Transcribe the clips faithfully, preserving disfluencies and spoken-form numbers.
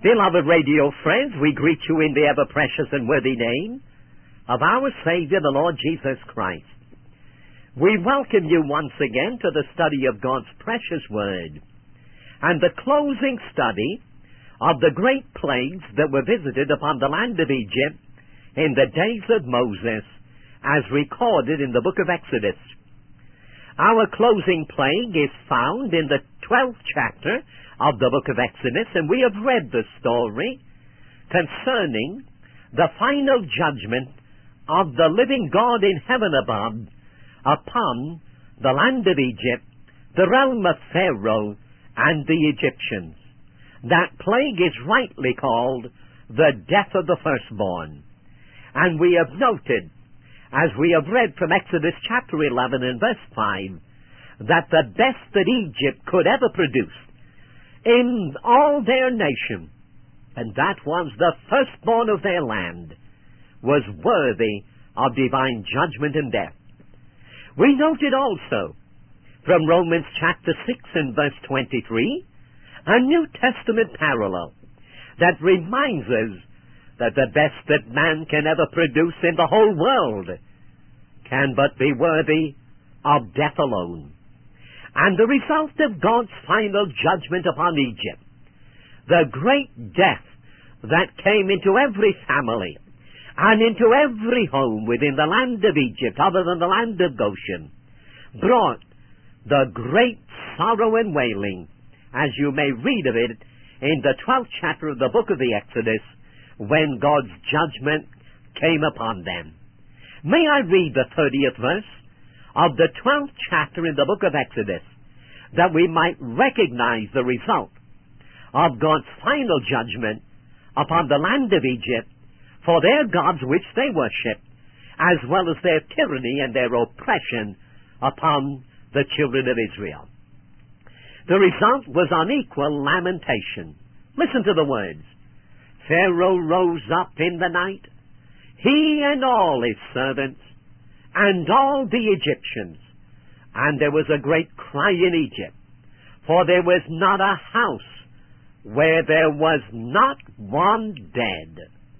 Beloved radio friends, we greet you in the ever-precious and worthy name of our Savior, the Lord Jesus Christ. We welcome you once again to the study of God's precious Word and the closing study of the great plagues that were visited upon the land of Egypt in the days of Moses, as recorded in the book of Exodus. Our closing plague is found in the twelfth chapter of the book of Exodus, and we have read the story concerning the final judgment of the living God in heaven above upon the land of Egypt, the realm of Pharaoh and the Egyptians. That plague is rightly called the death of the firstborn. And we have noted, as we have read from Exodus chapter eleven and verse five, that the best that Egypt could ever produce in all their nation, and that was the firstborn of their land, was worthy of divine judgment and death. We noted also from Romans chapter six and verse twenty-three a New Testament parallel that reminds us that the best that man can ever produce in the whole world can but be worthy of death alone. And the result of God's final judgment upon Egypt, the great death that came into every family and into every home within the land of Egypt, other than the land of Goshen, brought the great sorrow and wailing, as you may read of it in the twelfth chapter of the book of the Exodus, when God's judgment came upon them. May I read the thirtieth verse of the twelfth chapter in the book of Exodus, that we might recognize the result of God's final judgment upon the land of Egypt for their gods which they worship, as well as their tyranny and their oppression upon the children of Israel. The result was unequal lamentation. Listen to the words. Pharaoh rose up in the night, he and all his servants, and all the Egyptians. And there was a great cry in Egypt, for there was not a house where there was not one dead.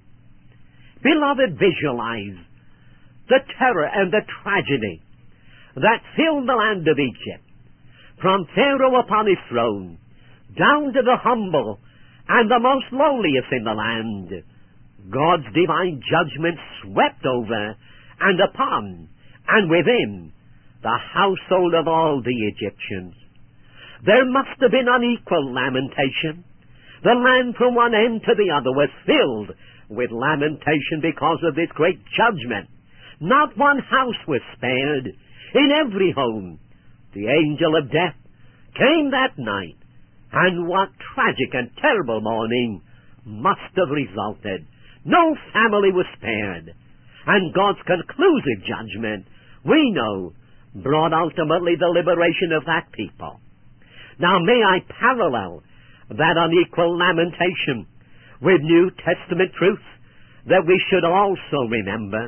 Beloved, visualize the terror and the tragedy that filled the land of Egypt, from Pharaoh upon his throne, down to the humble and the most lowliest in the land. God's divine judgment swept over and upon and within the household of all the Egyptians. There must have been unequal lamentation. The land from one end to the other was filled with lamentation because of this great judgment. Not one house was spared. In every home, the angel of death came that night, and what tragic and terrible mourning must have resulted. No family was spared, and God's conclusive judgment, we know, brought ultimately the liberation of that people. Now may I parallel that unequal lamentation with New Testament truth that we should also remember.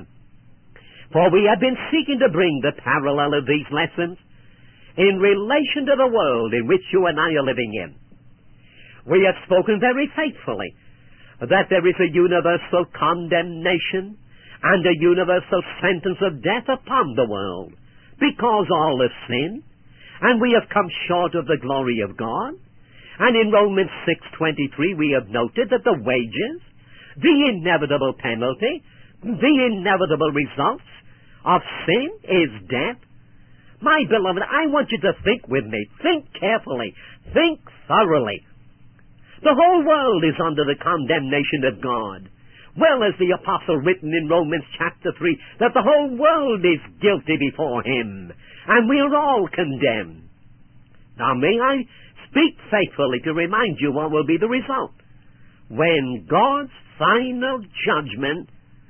For we have been seeking to bring the parallel of these lessons in relation to the world in which you and I are living in. We have spoken very faithfully that there is a universal condemnation and a universal sentence of death upon the world, because all have sinned, and we have come short of the glory of God. And in Romans six twenty-three we have noted that the wages, the inevitable penalty, the inevitable results of sin is death. My beloved, I want you to think with me. Think carefully. Think thoroughly. The whole world is under the condemnation of God. Well, as the apostle written in Romans chapter three, that the whole world is guilty before him, and we are all condemned. Now may I speak faithfully to remind you what will be the result when God's final judgment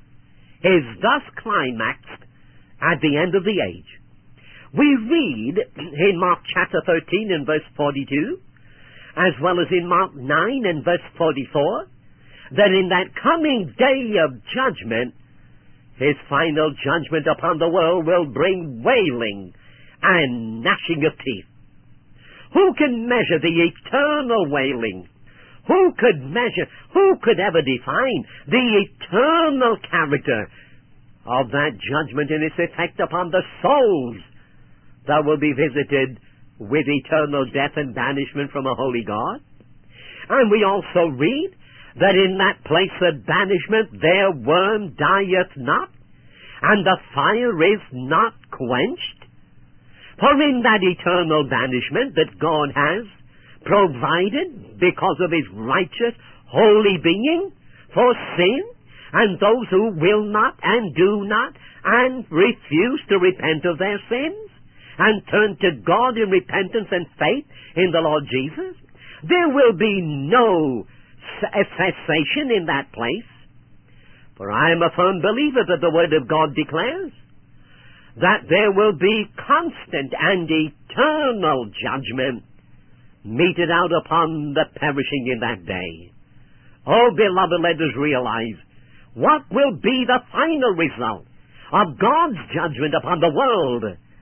is thus climaxed at the end of the age. We read in Mark chapter thirteen and verse forty-two, as well as in Mark nine and verse forty-four, that in that coming day of judgment, his final judgment upon the world will bring wailing and gnashing of teeth. Who can measure the eternal wailing? Who could measure, who could ever define the eternal character of that judgment and its effect upon the souls that will be visited with eternal death and banishment from a holy God? And we also read that in that place of banishment their worm dieth not, and the fire is not quenched. For in that eternal banishment that God has provided because of His righteous, holy being for sin, and those who will not and do not and refuse to repent of their sins and turn to God in repentance and faith in the Lord Jesus, there will be no cessation in that place. For I am a firm believer that the Word of God declares that there will be constant and eternal judgment meted out upon the perishing in that day. Oh, beloved, let us realize what will be the final result of God's judgment upon the world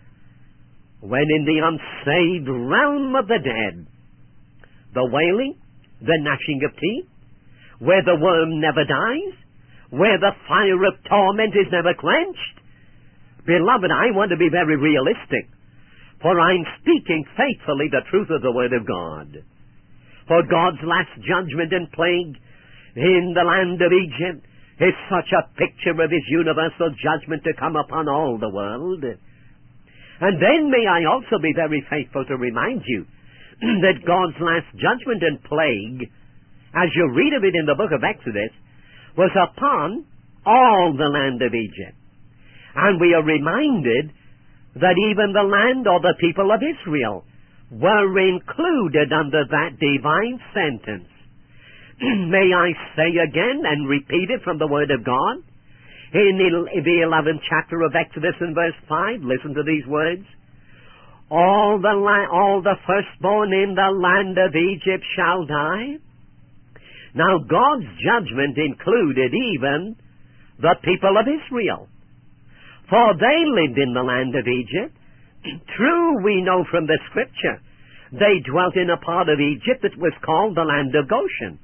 when in the unsaved realm of the dead, the wailing, the gnashing of teeth, where the worm never dies, where the fire of torment is never quenched. Beloved, I want to be very realistic, for I'm speaking faithfully the truth of the Word of God. For God's last judgment and plague in the land of Egypt is such a picture of His universal judgment to come upon all the world. And then may I also be very faithful to remind you that God's last judgment and plague, as you read of it in the book of Exodus, was upon all the land of Egypt. And we are reminded that even the land or the people of Israel were included under that divine sentence. May I say again and repeat it from the Word of God? In the eleventh chapter of Exodus in verse five, listen to these words. All the, la- all the firstborn in the land of Egypt shall die. Now God's judgment included even the people of Israel, for they lived in the land of Egypt. True, we know from the Scripture, they dwelt in a part of Egypt that was called the land of Goshen.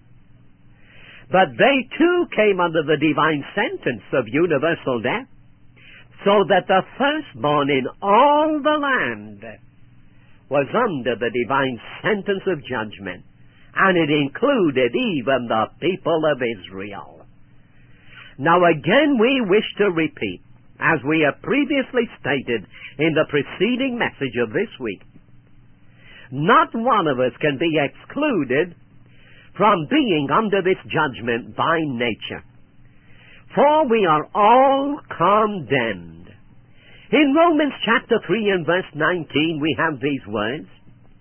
But they too came under the divine sentence of universal death, so that the firstborn in all the land was under the divine sentence of judgment, and it included even the people of Israel. Now again we wish to repeat, as we have previously stated in the preceding message of this week, not one of us can be excluded from being under this judgment by nature, for we are all condemned. In Romans chapter three and verse nineteen we have these words,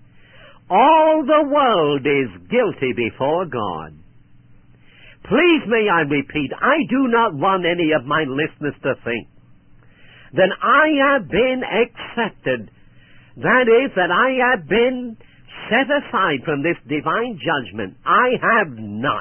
all the world is guilty before God. Please may I repeat, I do not want any of my listeners to think that I have been accepted. That is, that I have been set aside from this divine judgment. I have not.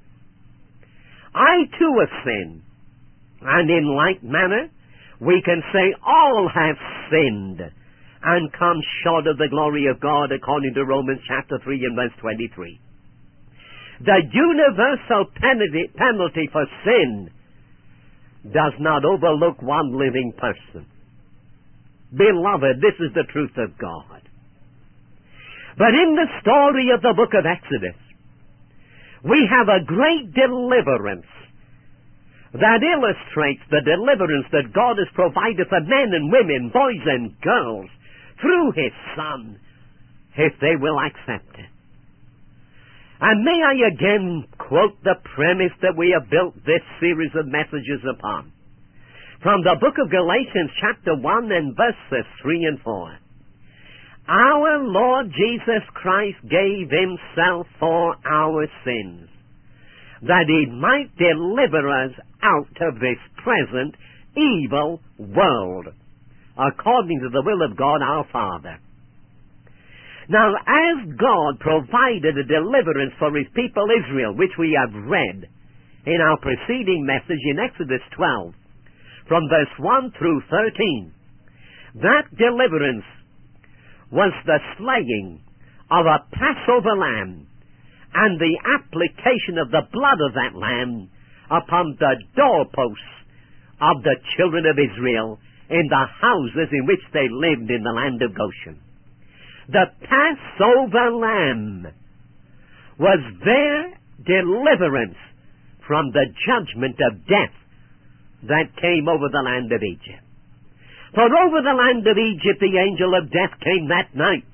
I too have sinned. And in like manner, we can say all have sinned and come short of the glory of God, according to Romans chapter three and verse twenty-three. The universal penalty, penalty for sin does not overlook one living person. Beloved, this is the truth of God. But in the story of the book of Exodus, we have a great deliverance that illustrates the deliverance that God has provided for men and women, boys and girls, through His Son, if they will accept it. And may I again quote the premise that we have built this series of messages upon, from the book of Galatians chapter one and verses three and four. Our Lord Jesus Christ gave Himself for our sins, that He might deliver us out of this present evil world, according to the will of God our Father. Now, as God provided a deliverance for His people Israel, which we have read in our preceding message in Exodus twelve, from verse one through thirteen, that deliverance was the slaying of a Passover lamb and the application of the blood of that lamb upon the doorposts of the children of Israel in the houses in which they lived in the land of Goshen. The Passover lamb was their deliverance from the judgment of death that came over the land of Egypt. For over the land of Egypt the angel of death came that night.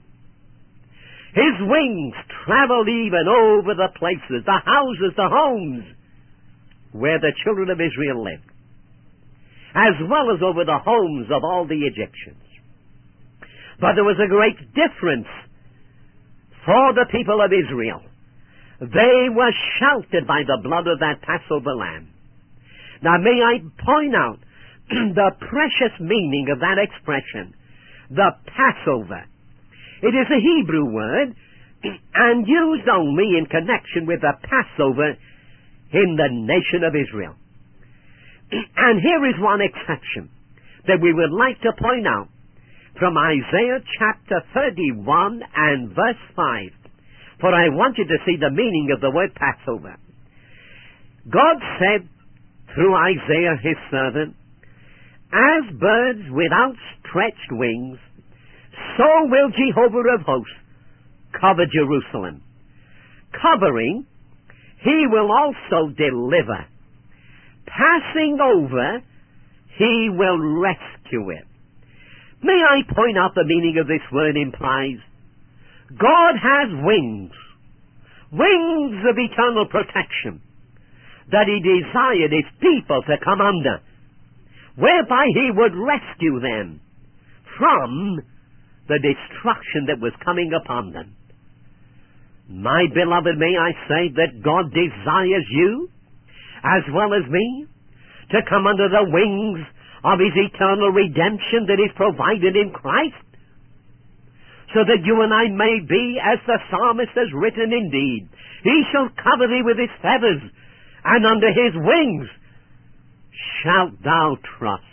His wings traveled even over the places, the houses, the homes where the children of Israel lived, as well as over the homes of all the Egyptians. But there was a great difference for the people of Israel. They were sheltered by the blood of that Passover lamb. Now may I point out the precious meaning of that expression, the Passover. It is a Hebrew word and used only in connection with the Passover in the nation of Israel. And here is one exception that we would like to point out from Isaiah chapter thirty-one and verse five. For I want you to see the meaning of the word Passover. God said through Isaiah his servant, "As birds with outstretched wings, so will Jehovah of hosts cover Jerusalem. Covering, he will also deliver. Passing over, he will rescue it." May I point out the meaning of this word implies? God has wings, wings of eternal protection, that he desired his people to come under, whereby he would rescue them from the destruction that was coming upon them. My beloved, may I say that God desires you, as well as me, to come under the wings of his eternal redemption that is provided in Christ, so that you and I may be, as the psalmist has written indeed, he shall cover thee with his feathers, and under his wings shalt thou trust.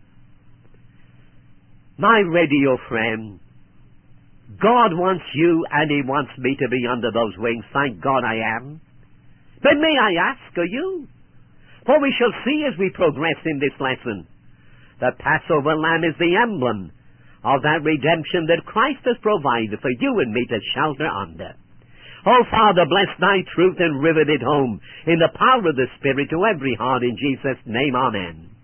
My radio friend, God wants you and he wants me to be under those wings. Thank God I am. But may I ask, are you? For we shall see as we progress in this lesson, the Passover lamb is the emblem of that redemption that Christ has provided for you and me to shelter under. Oh, Father, bless thy truth and rivet it home in the power of the Spirit to every heart in Jesus' name. Amen.